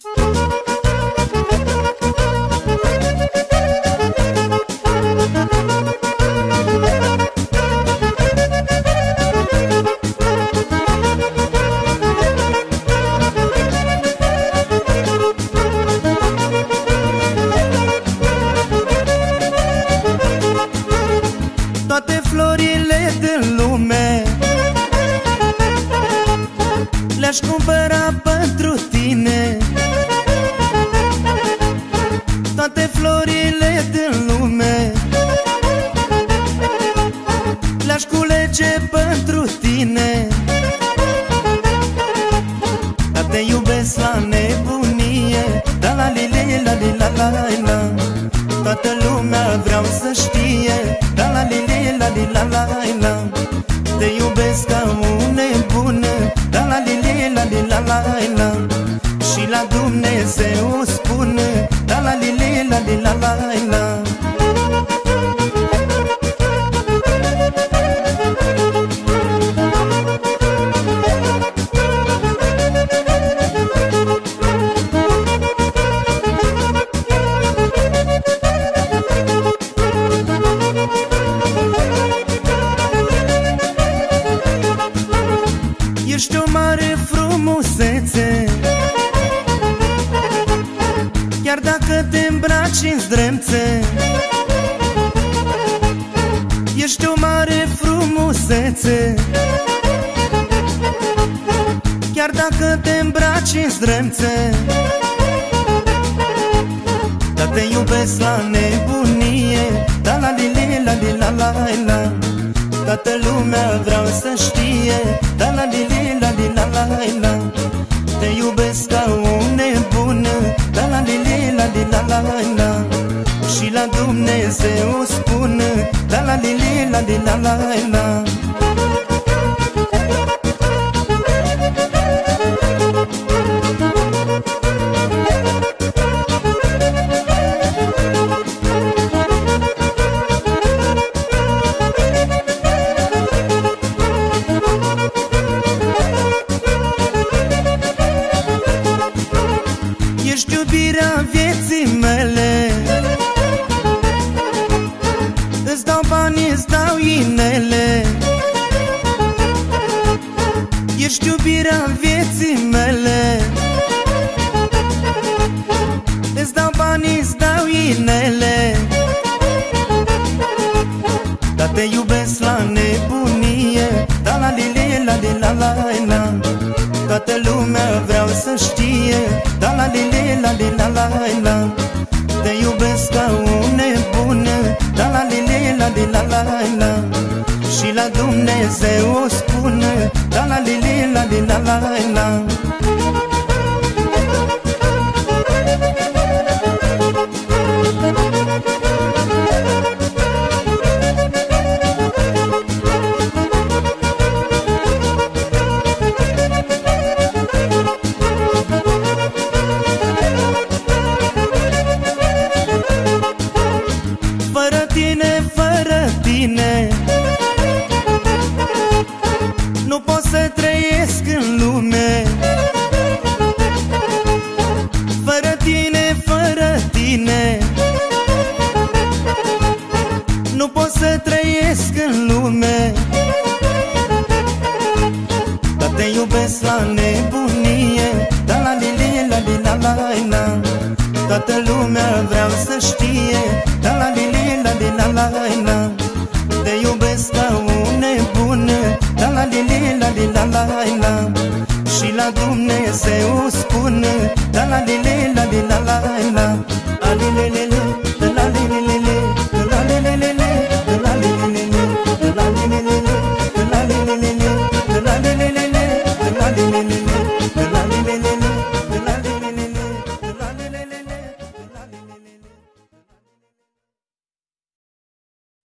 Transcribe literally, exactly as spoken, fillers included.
Toate florile din lume le-aș cumpăra pentru tine. Toate florile din lume le-aș culege pentru tine. Dar te iubesc la nebunie, da la li li la li la la la. Toată lumea vreau să știe, da la li li la li la la la. Te iubesc ca o nebună, da la li li la li la la la. Și la Dumnezeu spun, da la li li la li la la la. Ești o mare frumusețe, chiar dacă te îmbraci în zdremțe. Ești o mare frumusețe, chiar dacă te îmbraci în zdremțe. Dar te iubesc la nebunie, da la li li la li la la la. Toată lumea vreau să știe, da la li li la li la la la. Te iubesc ca o nebună, da la li li la li la la la. Și la Dumnezeu spun, da la li li la li la la la. Ești iubirea vieții mele, îți dau bani, îți dau inele. Ești iubirea vieții mele, îți dau bani, îți dau inele. Dar te iubesc la nebunie, da la li li la li la la la. Toată lumea vreau să știe, da la li li la li la la la. Te iubesc ca o nebună, da la li li la li la la la. Și la Dumnezeu spun, da la li li la li la la la. Fără tine, fără tine, nu pot să trăiesc în lume. Fără tine, fără tine, nu pot să trăiesc în lume. Dar te iubesc la nebunie, da la li li la li la la la. Toată lumea vreau să știe, da la li li la li la la la. Te iubesc ca o nebună, da la li li la li la la la. Și la Dumnezeu spun, da la li li la li la la la.